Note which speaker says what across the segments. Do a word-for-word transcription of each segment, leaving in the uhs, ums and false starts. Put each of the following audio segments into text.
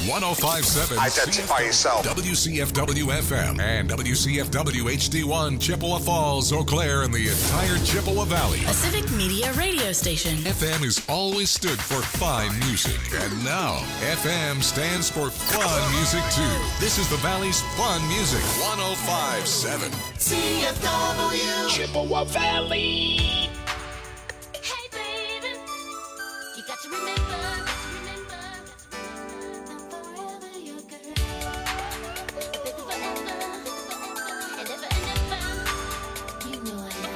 Speaker 1: one oh five point seven
Speaker 2: Identify yourself.
Speaker 1: W C F W F M and W C F W H D one, Chippewa Falls, Eau Claire, and the entire Chippewa Valley.
Speaker 3: A Civic Media radio station.
Speaker 1: F M has always stood for fine music, and now F M stands for fun music too. This is the Valley's fun music, one oh five point seven.
Speaker 4: C F W
Speaker 5: Chippewa Valley.
Speaker 4: Hey baby, you got to remember, remember, I'm forever your girl. Baby forever, and ever and ever, you know I am.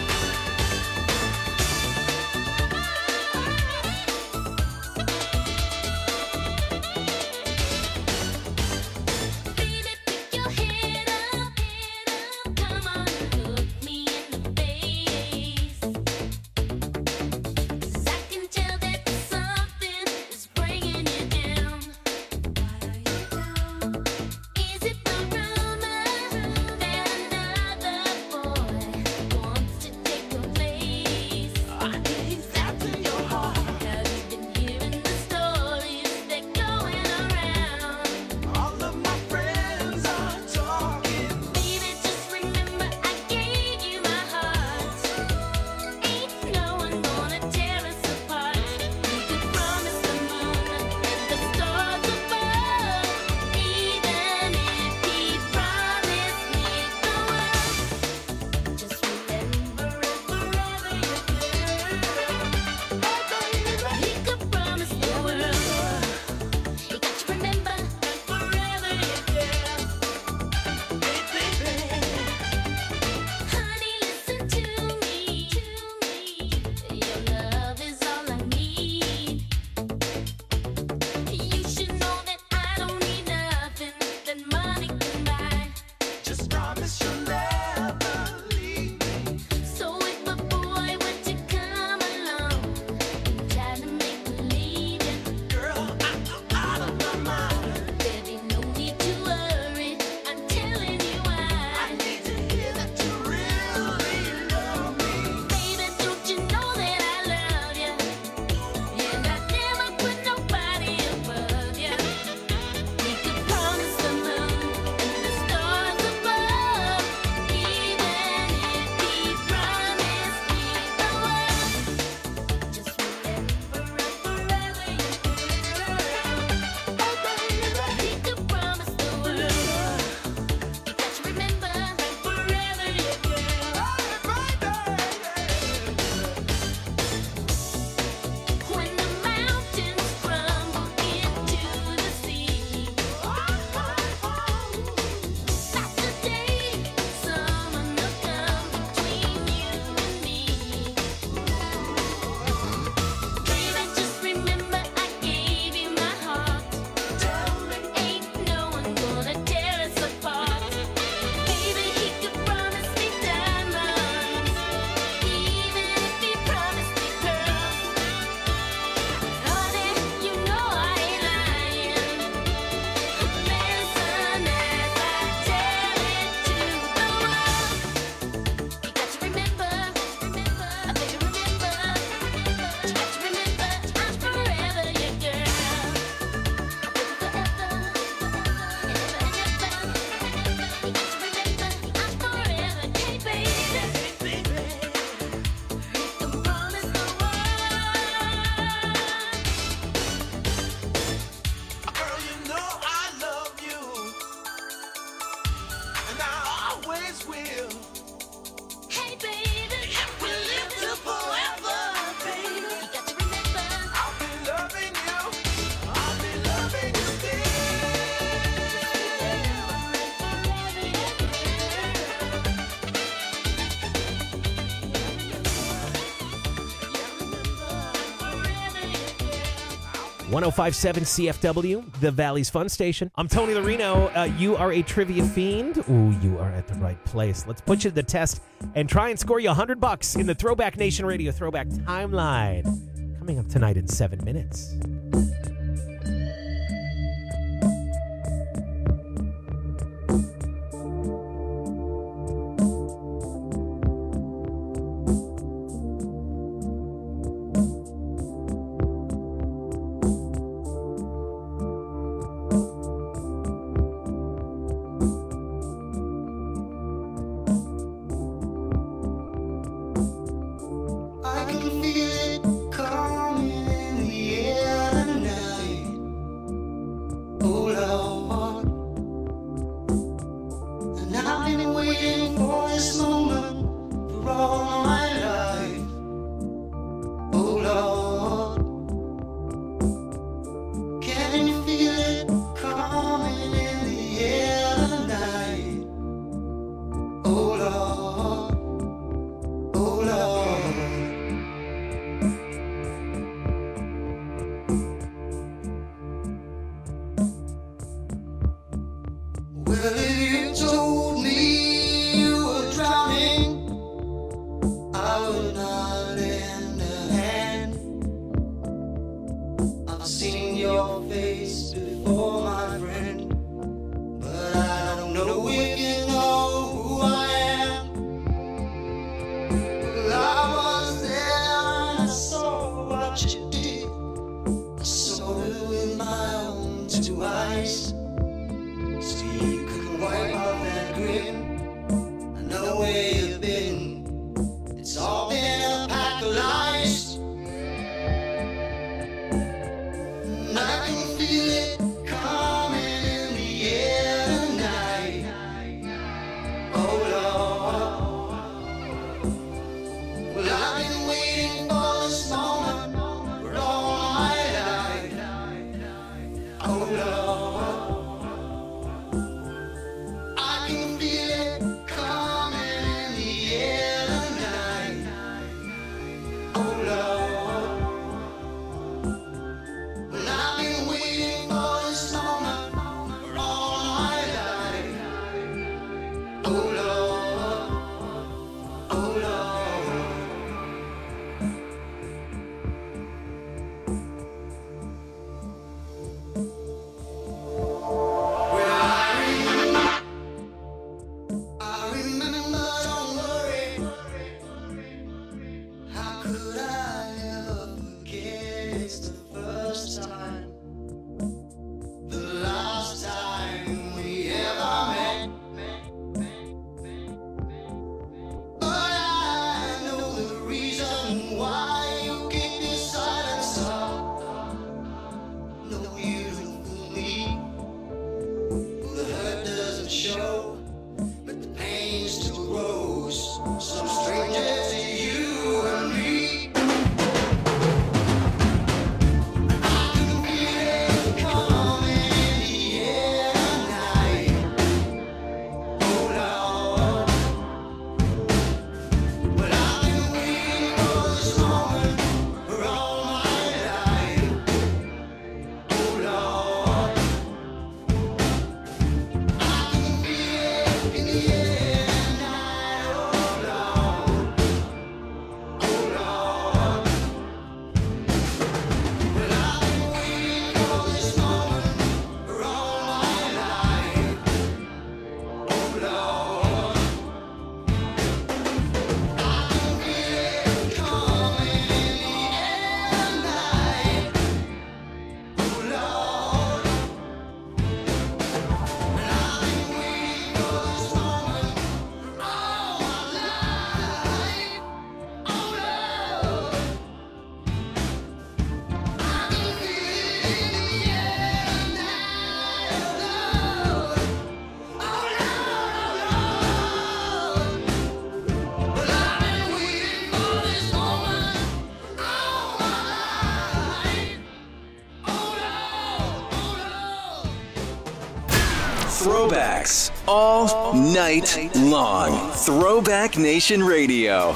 Speaker 4: Baby, pick your head up, head up, come on, look me in the face. 'Cause I can tell that something is bringing you down. Why are you down? Is it the rumor that another boy wants to take your place? I think he's after your heart. Have you been hearing the stories that going around?
Speaker 5: All of my friends are talking.
Speaker 4: Baby, just remember I gave you my heart. Ain't no one gonna tear us apart. You could promise the moon and the stars above, even if he promised me the world. Just remember it forever, your girl. He could promise the world. You got to remember forever, your girl. Honey, listen to me. Your love is all I need. You should know that I don't need nothing that money can buy.
Speaker 5: Just promise you'll never leave me.
Speaker 4: So if a boy were to come along and try to make believe it,
Speaker 5: Girl, I'm out of my mind.
Speaker 4: there'd be no need to worry. I'm telling you why.
Speaker 5: I need to hear that you really love me.
Speaker 4: Baby, don't you know that I love you? And I'd never put nobody above you. We could promise the moon and the stars above, even if he promised me the world. Just remember I'm forever your girl. Oh baby, he could promise the world. You got to remember I'm forever your girl. When the mountains crumble into the sea, that's the day someone will come between you and me. Baby, just remember I gave you my heart. Ain't no one gonna tear us apart. Baby, he could promise me diamonds, even if he promised me pearls. Honey, you know I ain't lying. Listen as I tell it to the world. You got to remember, remember, baby, remember. You got to remember I'm forever your girl. Baby, forever, and ever and ever. You got to remember I'm forever, hey baby. You can promise the world.
Speaker 5: Girl, you know I love you. And I always will.
Speaker 4: Hey baby,
Speaker 5: We'll live till forever, baby.
Speaker 4: you got to remember.
Speaker 5: I'll be loving you. I'll be loving you
Speaker 6: one oh five point seven C F W, the Valley's Fun Station. I'm Tony Larino. Uh, you are a trivia fiend. Ooh, you are at the right place. Let's put you to the test and try and score you one hundred bucks in the Throwback Nation Radio Throwback Timeline. Coming up tonight in seven minutes.
Speaker 2: throwbacks all night long. Throwback Nation Radio.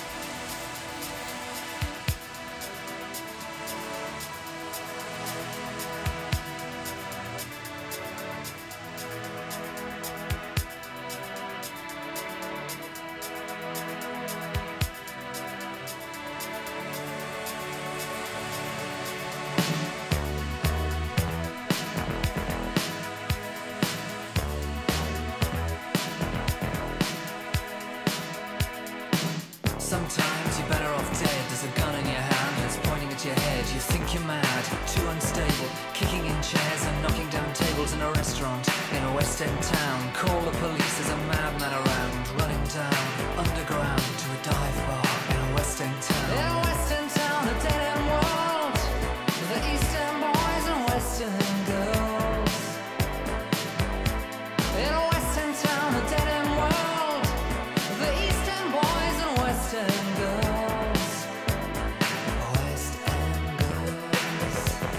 Speaker 7: Sometimes you're better off dead. There's a gun in your hand and it's pointing at your head. You think you're mad, too unstable, kicking in chairs and knocking down tables in a restaurant in a West End town. Call the police, there's a madman around, running down underground to a dive bar in a West End town. In a West End town, a dead end world, the East End boys and West End girls. In a West End town, a dead end world, the East End boys and West End girls. West End girls.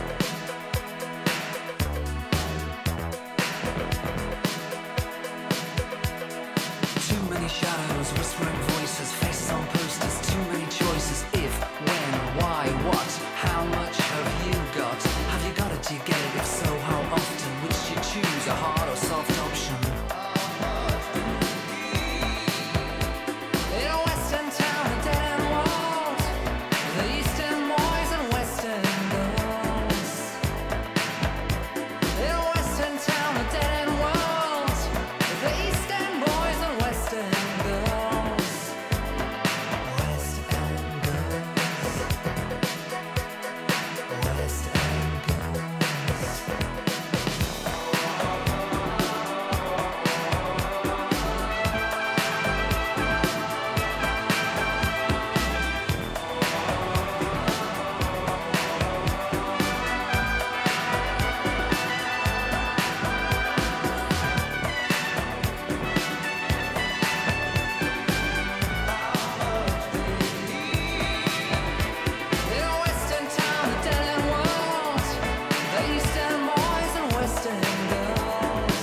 Speaker 7: Too many shadows, whispering voices, faces on posters, too many choices. If, when, why, what, how much have you got? Have you got it, do you get it? If so, how often? Which do you choose, a hard or soft option? In a West End town, a dead end world, the East End boys and West End girls. In a West End town, a dead end world, the East End boys and West End girls. West End girls. West End girls. In a West End town, a dead end world, the East End boys and West End girls.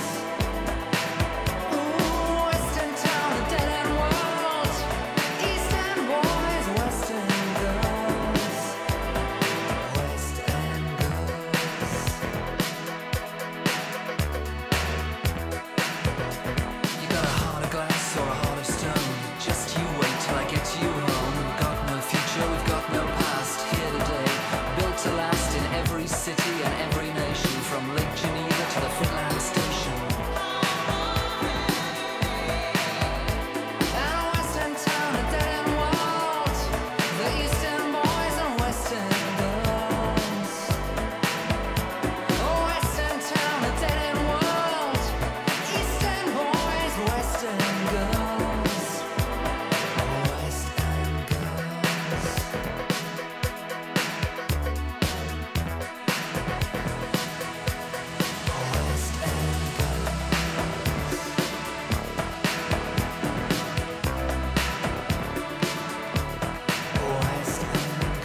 Speaker 7: Ooh, West End town, a dead end world, East End boys, West End girls. West End girls. You got a heart of glass or a heart of stone. Just you wait till I get you home. We've got no future, we've got no past. Here today, built to last in every city and every nation, from Lake Geneva to the Finland Station. And a West End town, a dead end world, the East End boys and West End girls. Oh, West End town, a dead end world, East End boys, West End girls. West End girls. West End girls. West End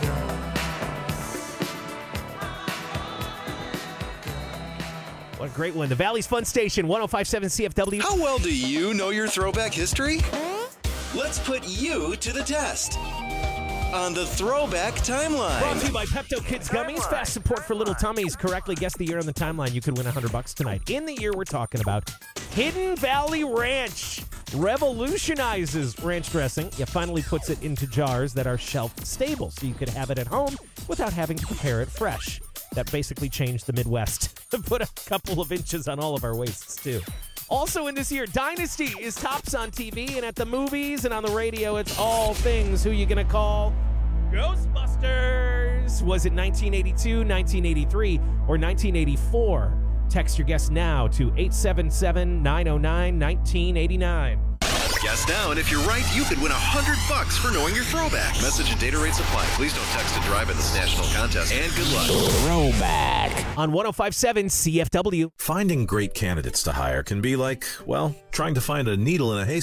Speaker 7: girls.
Speaker 6: What a great one. The Valley's Fun Station, one oh five point seven C F W.
Speaker 2: How well do you know your throwback history? Let's put you to the test on the Throwback
Speaker 6: Brought to
Speaker 2: Timeline.
Speaker 6: you by Pepto Kids Gummies. Fast support for little tummies. Correctly guess the year on the timeline. You could win one hundred bucks tonight. In the year we're talking about, Hidden Valley Ranch revolutionizes ranch dressing. It finally puts it into jars that are shelf stable, so you could have it at home without having to prepare it fresh. That basically changed the Midwest. Put a couple of inches on all of our waists, too. Also in this year, Dynasty is tops on T V and at the movies and on the radio. It's all things. Who you gonna call? Ghostbusters. Was it nineteen eighty-two, nineteen eighty-three, or nineteen eighty-four? Text your guess now to eight seven seven, nine oh nine, nineteen eighty-nine.
Speaker 2: Guess now, and if you're right, you could win one hundred bucks for knowing your throwback. Message and data rates apply. Please don't text to drive in this national contest. And good luck.
Speaker 6: Throwback on one oh five point seven C F W.
Speaker 8: Finding great candidates to hire can be like, well, trying to find a needle in a haystack.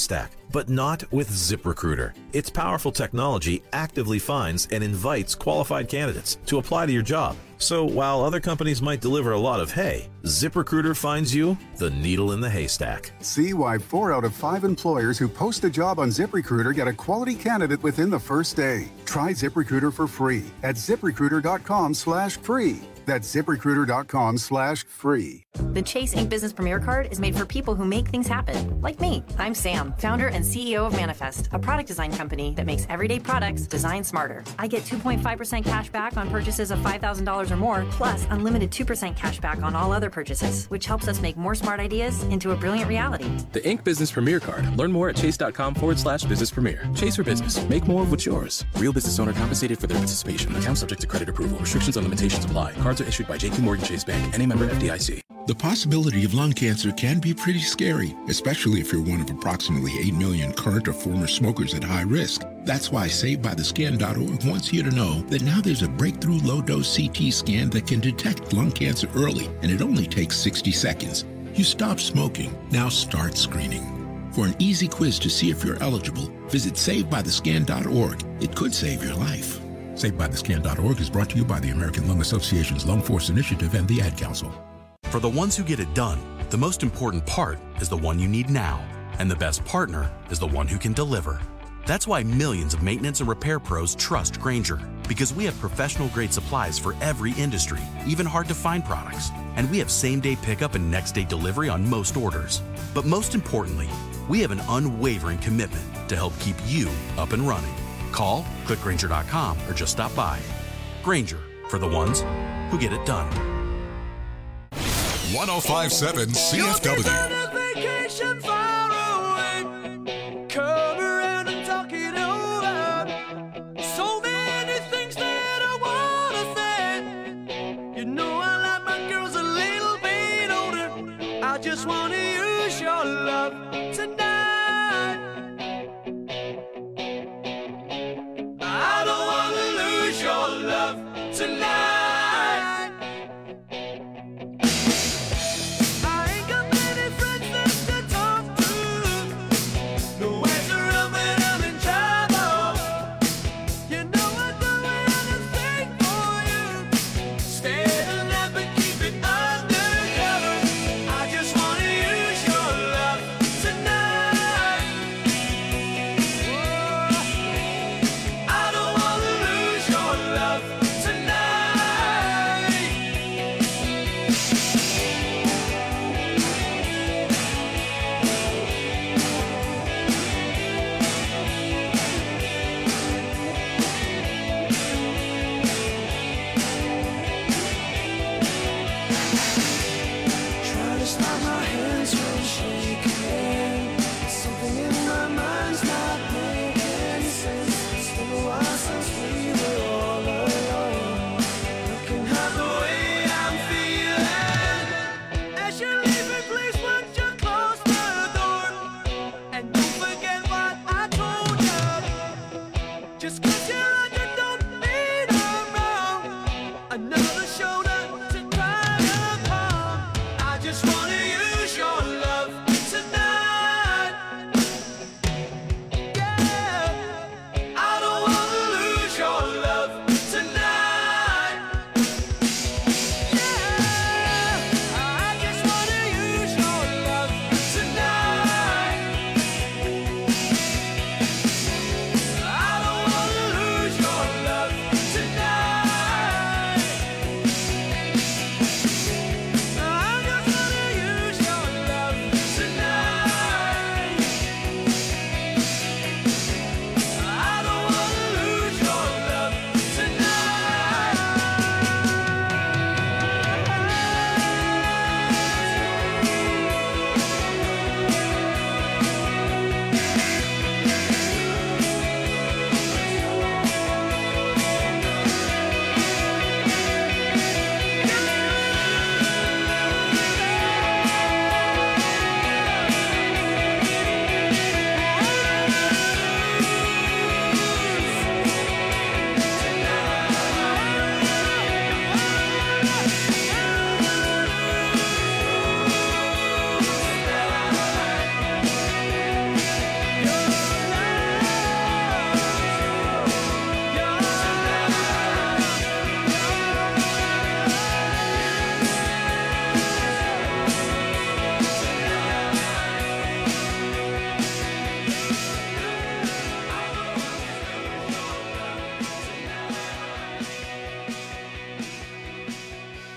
Speaker 8: But not with ZipRecruiter. Its powerful technology actively finds and invites qualified candidates to apply to your job. So while other companies might deliver a lot of hay, ZipRecruiter finds you the needle in the haystack.
Speaker 9: See why four out of five employers who post a job on ZipRecruiter get a quality candidate within the first day. Try ZipRecruiter for free at ZipRecruiter.com slash free. That's ZipRecruiter.com slash free.
Speaker 10: The Chase Ink Business Premier Card is made for people who make things happen, like me. I'm Sam, founder and C E O of Manifest, a product design company that makes everyday products designed smarter. I get two point five percent cash back on purchases of five thousand dollars or more, plus unlimited two percent cash back on all other purchases, which helps us make more smart ideas into a brilliant reality.
Speaker 11: The Ink Business Premier Card. Learn more at chase.com forward slash business premier. Chase for business. Make more of what's yours. Real business owner compensated for their participation. Account subject to credit approval. Restrictions and limitations apply. Cards are issued by J P Morgan Chase Bank. Any member F D I C.
Speaker 12: The possibility of lung cancer can be pretty scary, especially if you're one of approximately eight million current or former smokers at high risk. That's why Saved By The Scan dot org wants you to know that now there's a breakthrough low-dose C T scan that can detect lung cancer early, and it only takes sixty seconds. You stop smoking, now start screening. For an easy quiz to see if you're eligible, visit Saved By The Scan dot org. It could save your life. Saved By The Scan dot org is brought to you by the American Lung Association's Lung Force Initiative and the Ad Council.
Speaker 13: For the ones who get it done, the most important part is the one you need now. And the best partner is the one who can deliver. That's why millions of maintenance and repair pros trust Grainger. Because we have professional-grade supplies for every industry, even hard-to-find products. And we have same-day pickup and next-day delivery on most orders. But most importantly, we have an unwavering commitment to help keep you up and running. Call, click Grainger dot com, or just stop by. Grainger, for the ones who get it done.
Speaker 1: one oh five point seven C F W.
Speaker 5: Vacation far away. Come around and talk it over. So many things that I wanna say. You know I like my girls a little bit older. I just wanna use your love tonight. I don't wanna lose your love tonight. I ain't got many friends.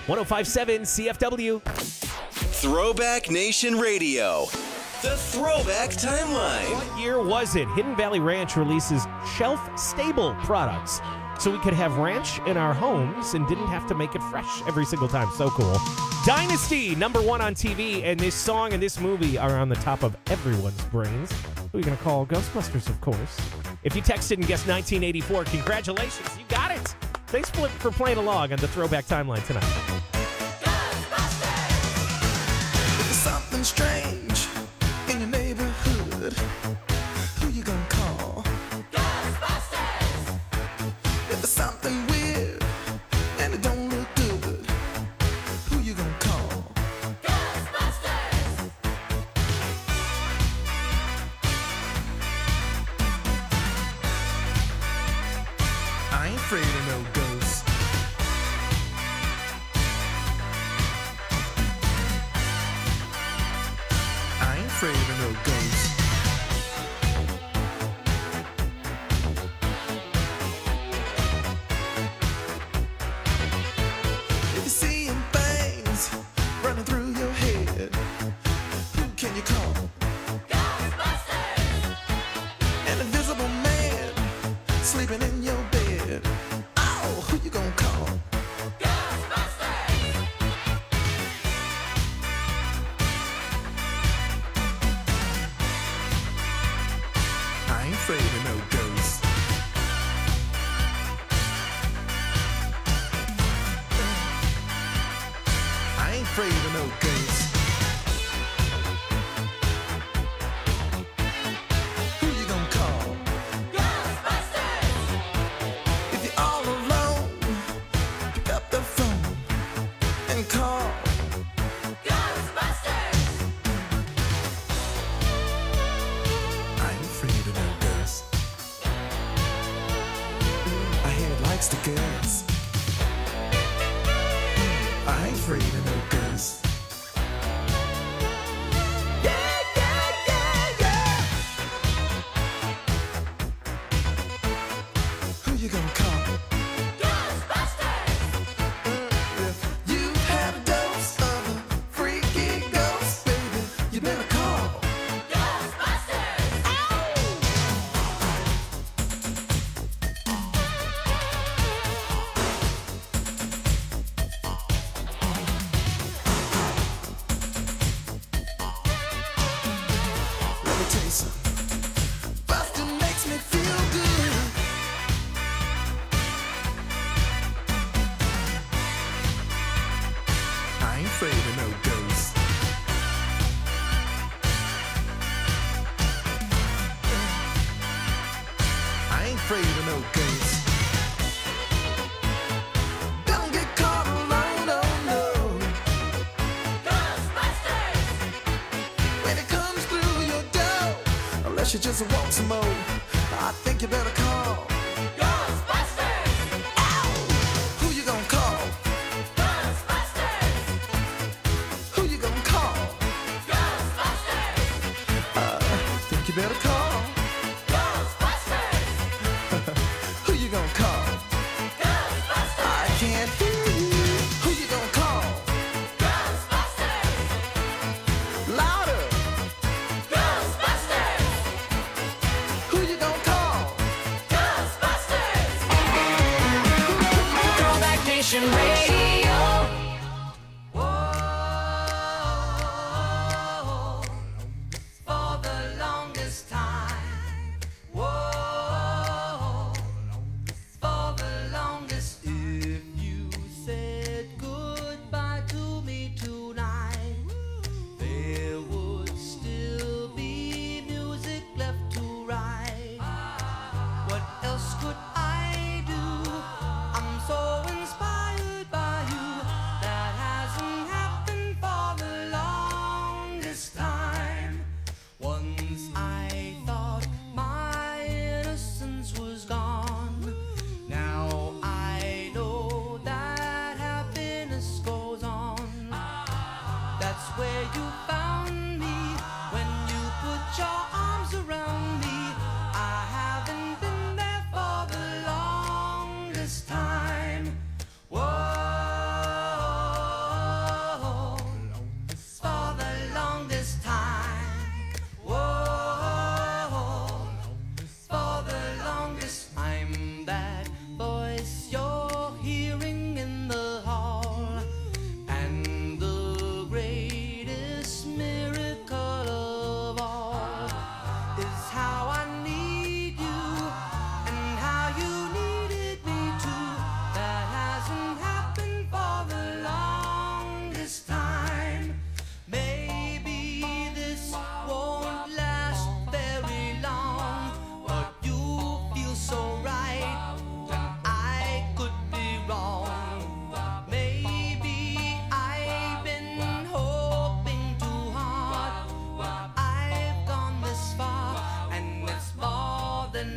Speaker 6: one oh five point seven C F W.
Speaker 2: Throwback Nation Radio. The Throwback Timeline.
Speaker 6: What year was it? Hidden Valley Ranch releases shelf-stable products so we could have ranch in our homes and didn't have to make it fresh every single time. So cool. Dynasty, number one on T V, and this song and this movie are on the top of everyone's brains. Who are you going to call? Ghostbusters, of course. If you texted and guessed nineteen eighty-four, congratulations. You got it. Thanks for, for playing along on the Throwback Timeline tonight.
Speaker 14: Something strange in your neighborhood. Who you gonna call? Ghostbusters! If there's something weird and it don't look good, who you gonna call? Ghostbusters! I ain't afraid of no ghosts. I ain't afraid of no ghosts. If you're seeing things running through your head, who can you call? Ghostbusters! An invisible man sleeping in your bed. Oh, who you gonna call? I ain't afraid of no ghosts. I ain't afraid of no ghosts. Who you gonna call? Ghostbusters! If you're all alone, pick up the phone and call. Ghostbusters! I ain't afraid of no ghosts. I hear it likes the girls. I ain't afraid of no ghosts. Yeah, yeah, yeah, yeah. Who you gonna call? Ghostbusters! If you had a dose of a freaky ghost, baby, you better call. Let me tell you something. Bustin' makes me feel good. I ain't afraid of no ghosts. I ain't afraid of no ghosts. Don't get caught alone, oh no. Ghostbusters! When it comes through your door, unless you just want some more, I think you better call. Ghostbusters! Ow! Who you gonna call? Ghostbusters! Who you gonna call? Ghostbusters! Uh, I think you better call. Ghostbusters! Who you gonna call? Ghostbusters! I can't hear you. Who you gonna call? Ghostbusters! Louder! Ghostbusters! Who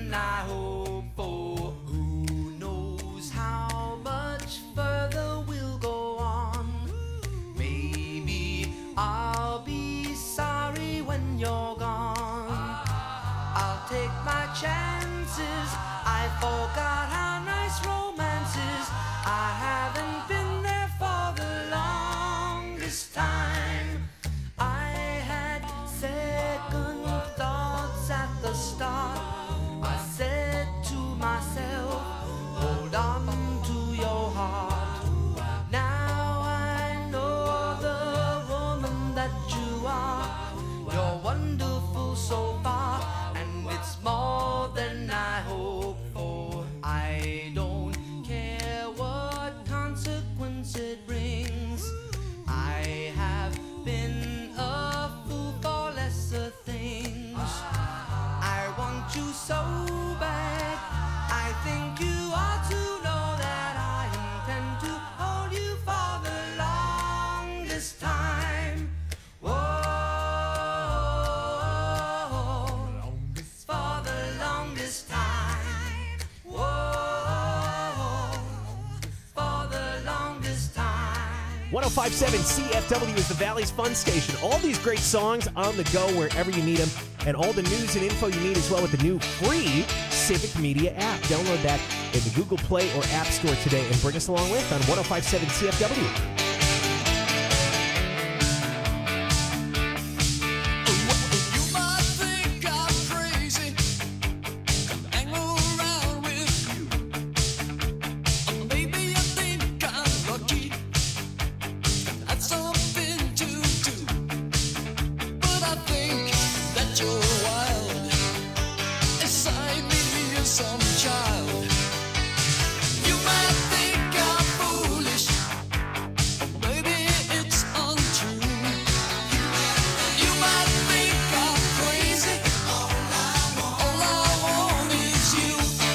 Speaker 7: than I hope for. Who knows how much further we'll go on? Maybe I'll be sorry when you're gone. I'll take my chances. I forgot how nice romance is. I haven't been there for the longest time. I had second thoughts at the start. I said to myself, hold on to your heart. Now I know the woman that you are. You're wonderful so far, and it's more than I hoped for. I don't care what consequence it brings. I have been a fool for lesser things. I want you so bad. I think you ought to know that I intend to hold you for the longest time. Whoa, for the longest time. Whoa, for the longest time.
Speaker 6: one oh five point seven C F W is the Valley's Fun Station. All these great songs on the go wherever you need them, and all the news and info you need as well with the new free Civic Media app. Download that in the Google Play or App Store today and bring us along with on one oh five point seven C F W.
Speaker 14: You might think I'm crazy, hang around with you. Or maybe you think I'm lucky, that's something to do. But I think that you're wild, inside me is some child. You might think I'm foolish, or maybe it's untrue. You might think I'm crazy, all I want is you.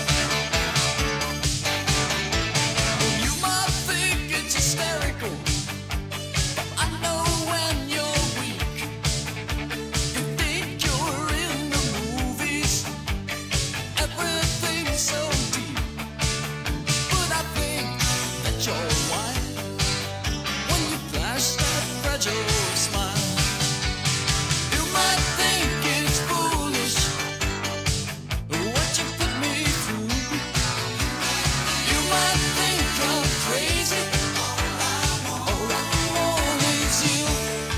Speaker 14: You might think it's hysterical, I know when you're weak. You think you're in the movies, everything's so deep. But I think that you're wild when you flash that fragile smile. You might think it's foolish what you put me through. You might think I'm crazy, all I want is you.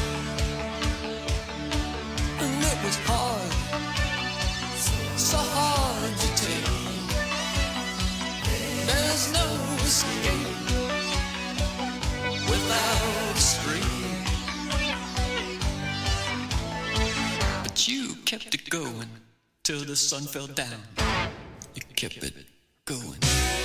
Speaker 14: And it was hard, so hard to take. There's no escape without a string. But you kept it going till the sun fell down. You kept it going.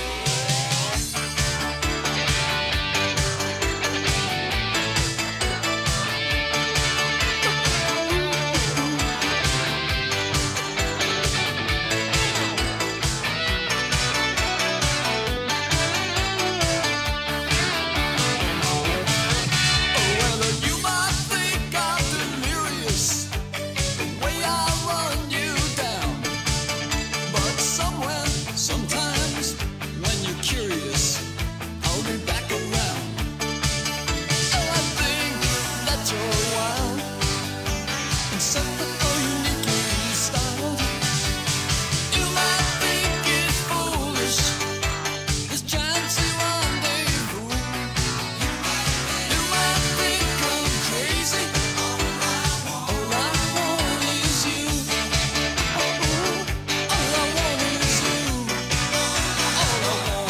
Speaker 14: Well, you might think I'm delirious, the way I run you down. But somewhere, sometimes, when you're curious, I'll be back around. Oh, I think that you're wild, and something uniquely styled. You might think it's foolish, this chancy rendezvous. You might think I'm crazy, all I want is you. All I want is you. All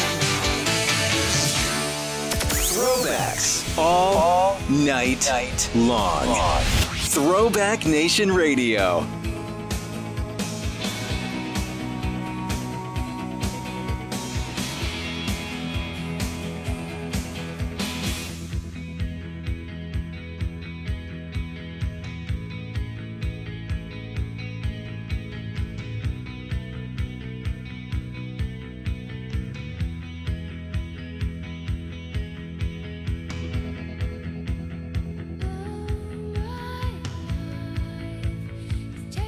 Speaker 14: I want is you.
Speaker 15: Throwbacks all night long. Throwback Nation Radio.
Speaker 4: Just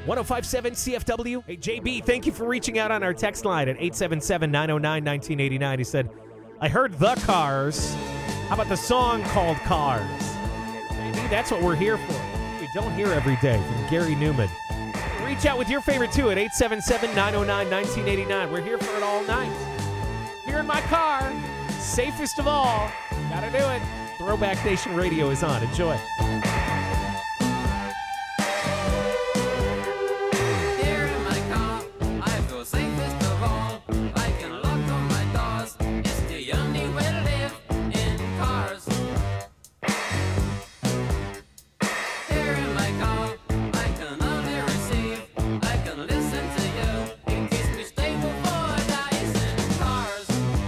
Speaker 6: one oh five seven C F W. Hey, J B, thank you for reaching out on our text line at eight seven seven, nine oh nine, nineteen eighty-nine. He said, I heard The Cars. How about the song called Cars? Maybe that's what we're here for. We don't hear every day from Gary Newman. Reach out with your favorite too at eight seven seven, nine oh nine, nineteen eighty-nine. We're here for it all night. Here in my car, safest of all. Gotta do it. Throwback Nation Radio is on. Enjoy.
Speaker 7: Here in my car, I feel safest of all. I can lock on my doors. It's the only way to live in cars. Here in my car, I can only receive. I can listen to you. It keeps me stable for days in cars.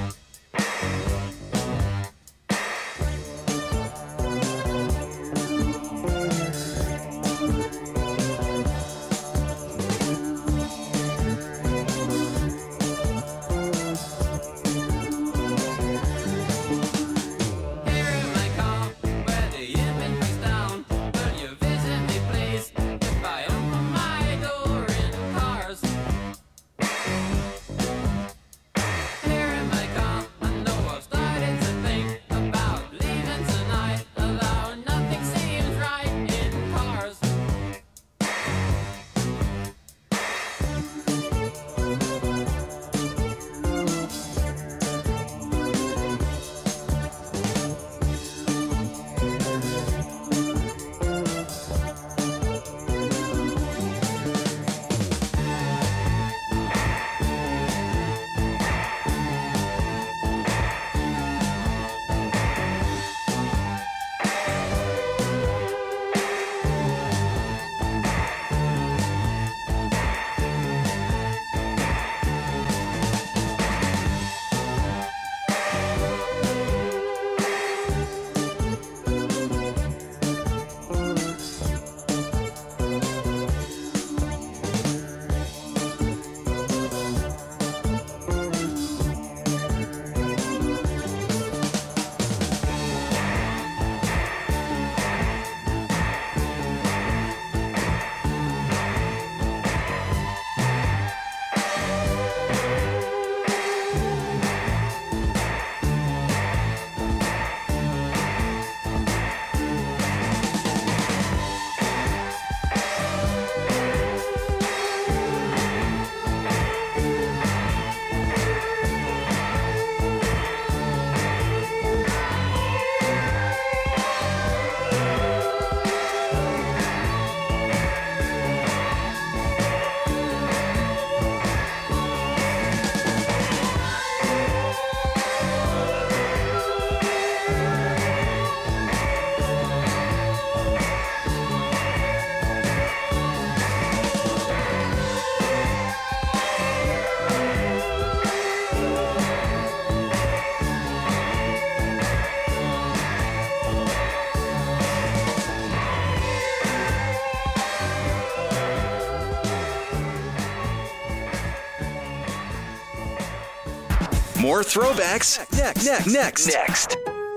Speaker 15: More throwbacks next. Next. Next. Next.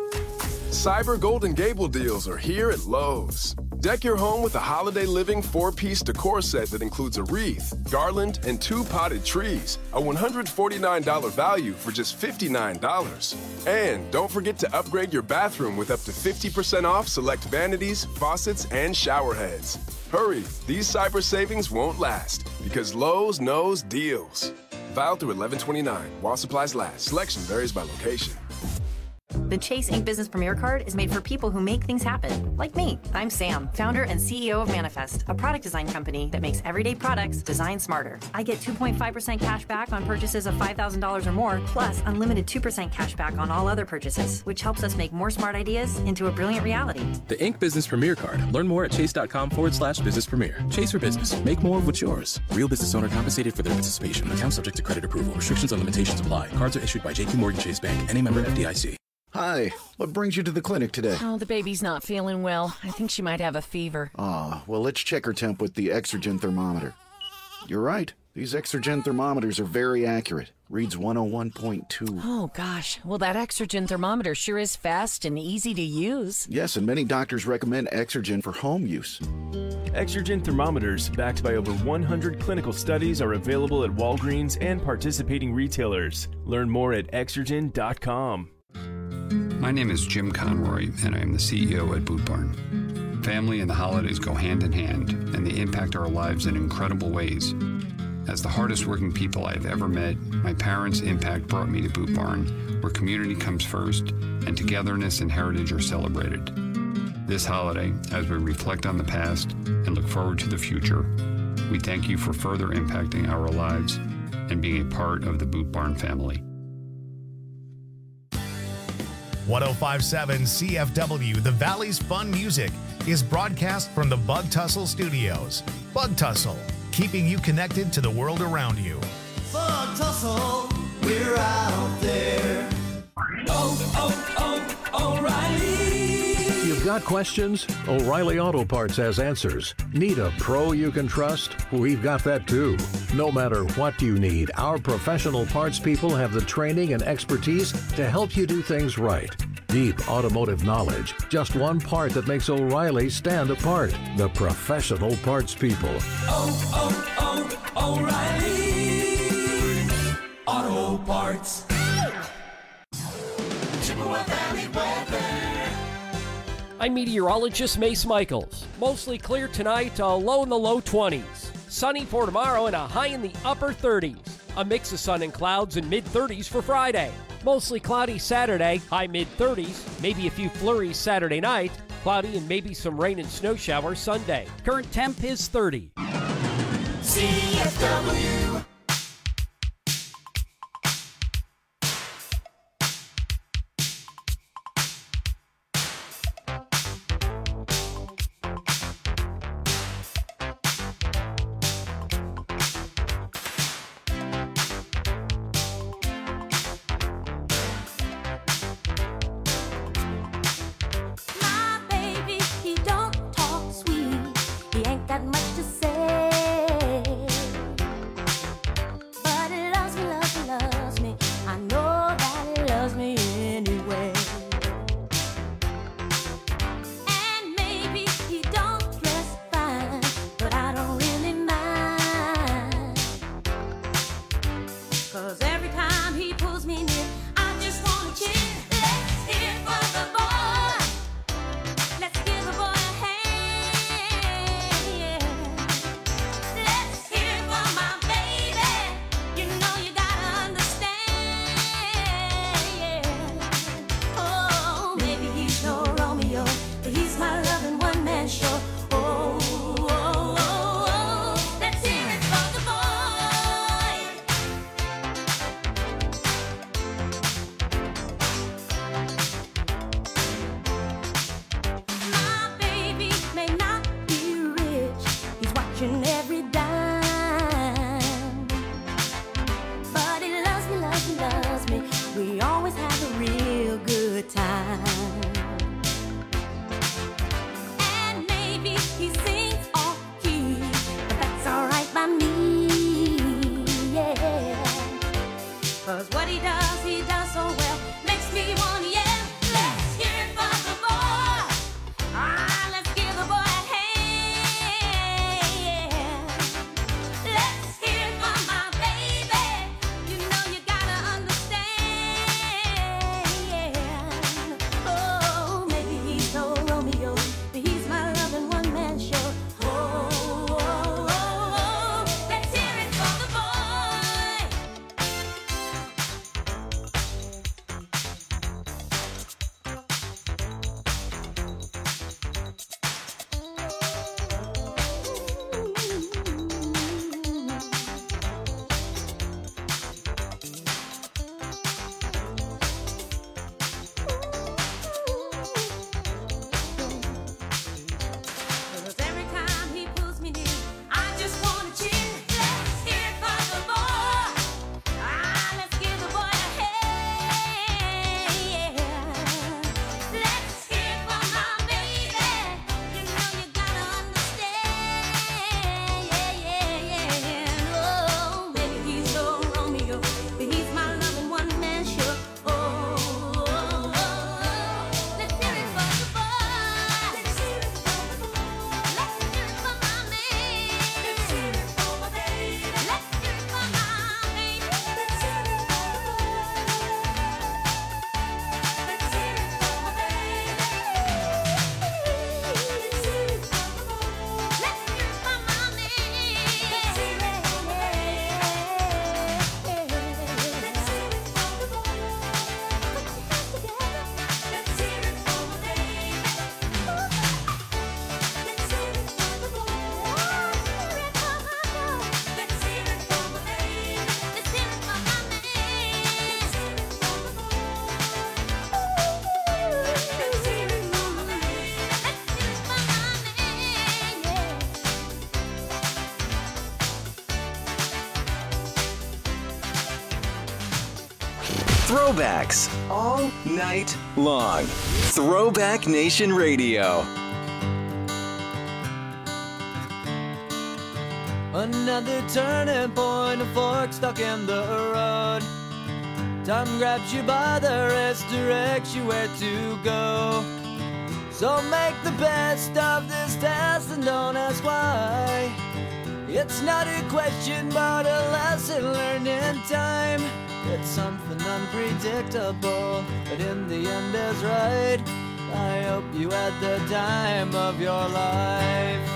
Speaker 16: Cyber Golden Gable deals are here at Lowe's. Deck your home with a holiday living four-piece decor set that includes a wreath, garland, and two potted trees. A one hundred forty-nine dollars value for just fifty-nine dollars. And don't forget to upgrade your bathroom with up to fifty percent off select vanities, faucets, and shower heads. Hurry, these cyber savings won't last because Lowe's knows deals. Valid through eleven twenty-nine while supplies last. Selection varies by location.
Speaker 10: The Chase Ink Business Premier Card is made for people who make things happen, like me. I'm Sam, founder and C E O of Manifest, a product design company that makes everyday products designed smarter. I get two point five percent cash back on purchases of five thousand dollars or more, plus unlimited two percent cash back on all other purchases, which helps us make more smart ideas into a brilliant reality.
Speaker 11: The Ink Business Premier Card. Learn more at chase.com forward slash business premier. Chase for business. Make more of what's yours. Real business owner compensated for their participation. Account subject to credit approval. Restrictions on limitations apply. Cards are issued by J P Morgan Chase Bank. Any member F D I C.
Speaker 17: Hi, what brings you to the clinic today?
Speaker 18: Oh, the baby's not feeling well. I think she might have a fever.
Speaker 17: Ah, well, let's check her temp with the Exergen thermometer. You're right. These Exergen thermometers are very accurate. Reads one oh one point two.
Speaker 18: Oh, gosh. Well, that Exergen thermometer sure is fast and easy to use.
Speaker 17: Yes, and many doctors recommend Exergen for home use.
Speaker 19: Exergen thermometers, backed by over one hundred clinical studies, are available at Walgreens and participating retailers. Learn more at exergen dot com.
Speaker 20: My name is Jim Conroy, and I am the C E O at Boot Barn. Family and the holidays go hand in hand, and they impact our lives in incredible ways. As the hardest working people I've ever met, my parents' impact brought me to Boot Barn, where community comes first and togetherness and heritage are celebrated. This holiday, as we reflect on the past and look forward to the future, we thank you for further impacting our lives and being a part of the Boot Barn family.
Speaker 21: one oh five point seven C F W, the Valley's Fun Music, is broadcast from the Bug Tussle Studios. Bug Tussle, keeping you connected to the world around you.
Speaker 5: Bug Tussle, we're out there. Oh, oh, oh, O'Reilly.
Speaker 22: You've got questions? O'Reilly Auto Parts has answers. Need a pro you can trust? We've got that too. No matter what you need, our professional parts people have the training and expertise to help you do things right. Deep automotive knowledge. Just one part that makes O'Reilly stand apart. The professional parts people.
Speaker 5: Oh, oh, oh, O'Reilly Auto Parts. Chippewa Valley weather.
Speaker 23: I'm meteorologist Mace Michaels. Mostly clear tonight, a low in the low twenties. Sunny for tomorrow and a high in the upper thirties. A mix of sun and clouds and mid thirties for Friday. Mostly cloudy Saturday, high mid thirties. Maybe a few flurries Saturday night. Cloudy and maybe some rain and snow showers Sunday. Current temp is thirty.
Speaker 5: C F W.
Speaker 4: My baby, he don't talk sweet. He ain't got much to say.
Speaker 15: Throwbacks all night long. Throwback Nation Radio.
Speaker 5: Another turning point, a fork stuck in the road. Time grabs you by the wrist, directs you where to go. So make the best of this test and don't ask why. It's not a question but a lesson learned in time. It's something unpredictable, but in the end is right. I hope you had the time of your life.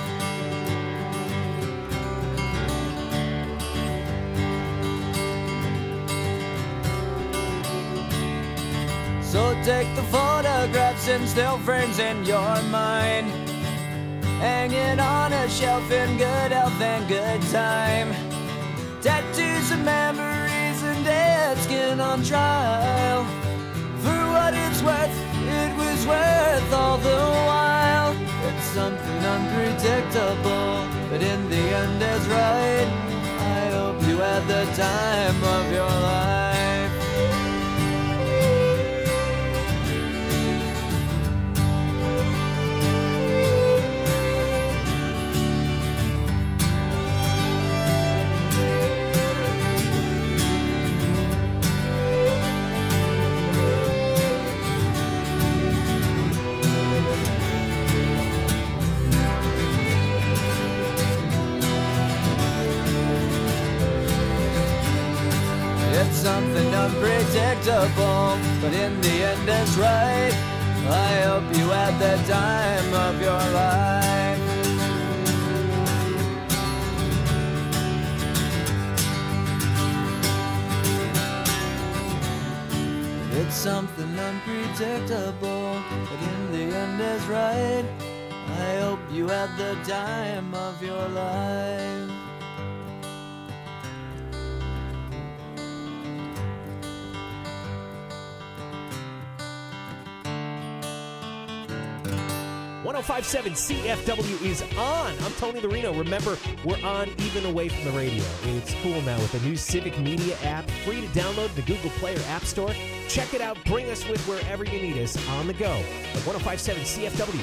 Speaker 5: So take the photographs and still frames in your mind, hanging on a shelf in good health and good time. Tattoos and memories and dead skin on trial. For what it's worth, it was worth all the while. It's something unpredictable, but in the end is right. I hope you had the time of your life. Something unpredictable, but in the end it's right. I hope you had the time of your life. It's something unpredictable, but in the end is right. I hope you had the time of your life.
Speaker 6: one oh five point seven C F W is on. I'm Tony Larino. Remember, we're on even away from the radio. It's cool now with the new Civic Media app, free to download the Google Play or App Store. Check it out. Bring us with wherever you need us on the go at one oh five point seven C F W.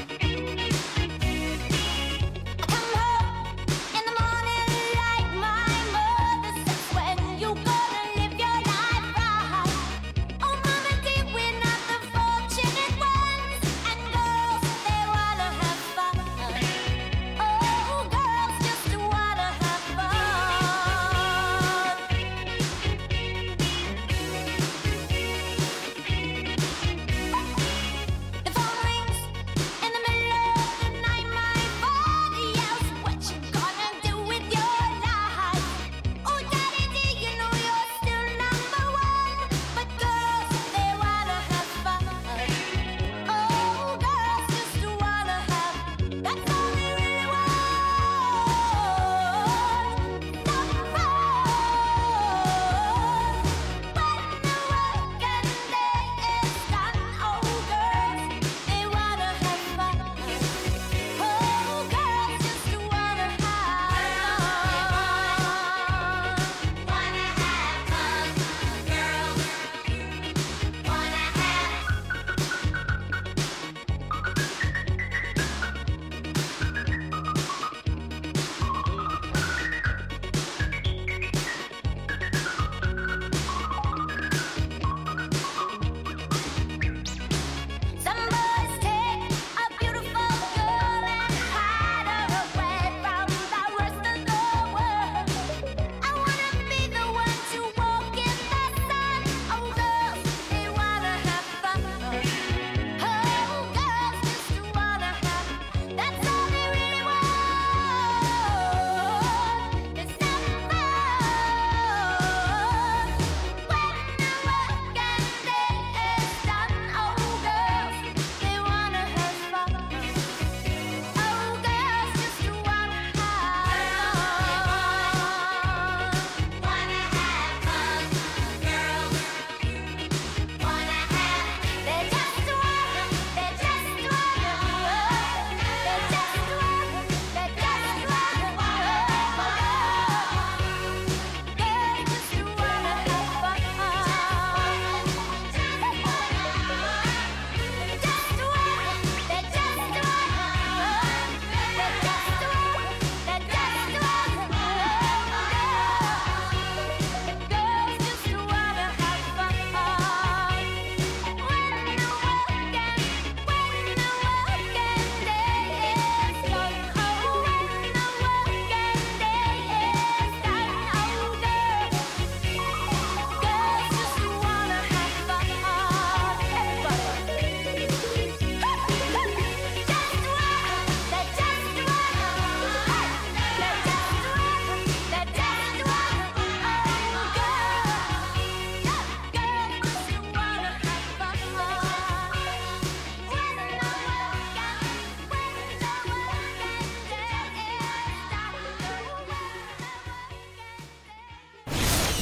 Speaker 4: The phone rings in the middle of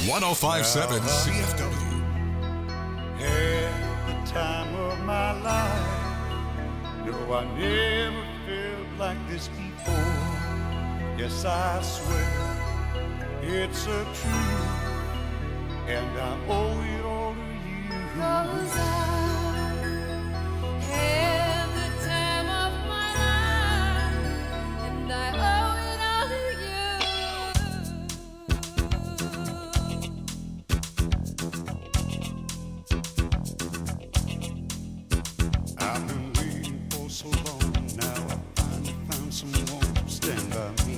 Speaker 1: one oh five point seven C F W.
Speaker 3: Had the time of my life. No, I never felt like this before. Yes, I swear it's a truth, and I owe it all to you. 'Cause I had the time of my life, and I owe it all to you. I've been waiting for so long, now I finally found someone to stand by me.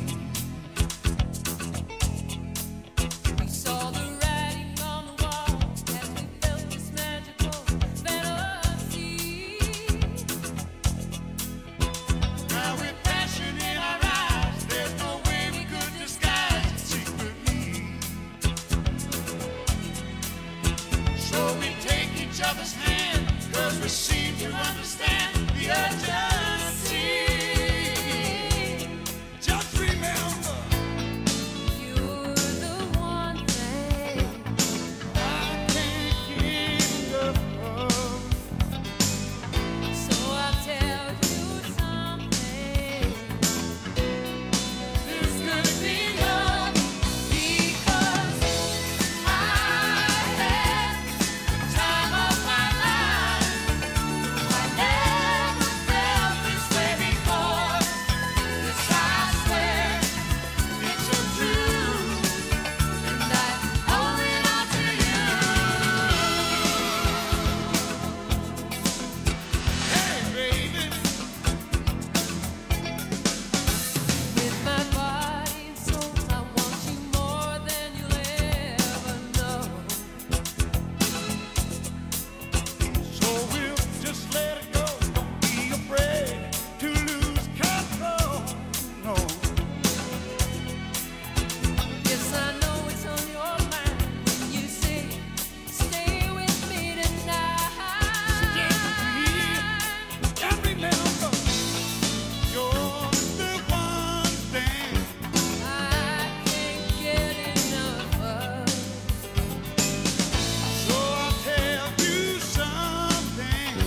Speaker 3: We saw the writing on the wall as we felt this magical fantasy. Now with passion in our eyes, there's no way we could disguise it secretly. So we take each other's hand, 'cause we seem to understand the urgency. Just remember, you're the one thing I can't get enough of. So I'll tell you something. This could be love, because I had the time of my life. I never felt this way before. This I swear, it's a truth, and I owe it all to you. Hey, baby, with my body and soul, I want you more than you'll ever know. So we'll just let it go. Don't be afraid to lose control. No. Yes, I know it's on your mind when you say, stay with me tonight. Stay with me. And remember, you're the one thing I can't get enough of. So I'll tell you something.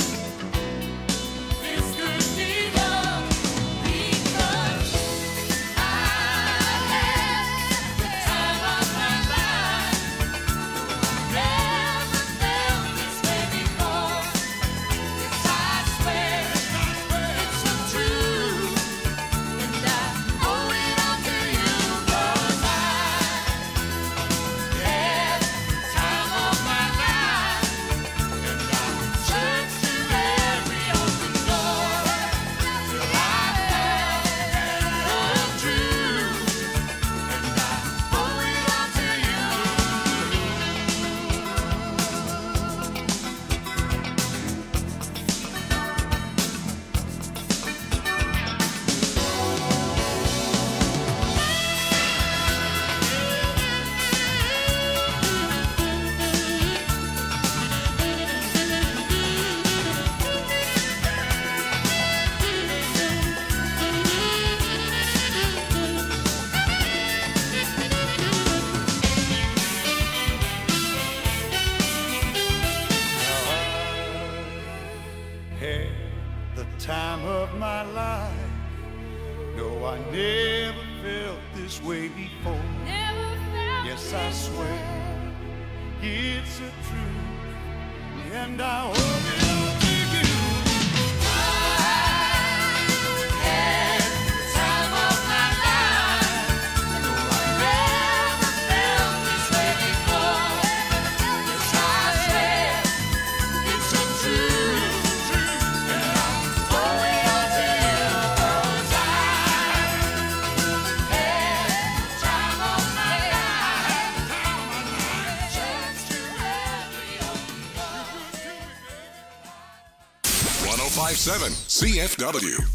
Speaker 3: This could be love, because I had the time of my life. Never felt this way before. Yes, I swear it's a truth, and I owe it all to you. 'Cause I had the time of my life, and I searched through every open door till I found the truth, and I owe it all to you. Had the time of my life. No, I never felt this way before. Yes, I swear it's a truth, and I owe it all to you. I had the time of my life. No, I never felt this way before. Yes, I swear it's a truth, and I owe it all to you. 'Cause I had the time of my life. Chance to every open door.
Speaker 1: one oh five point seven C F W.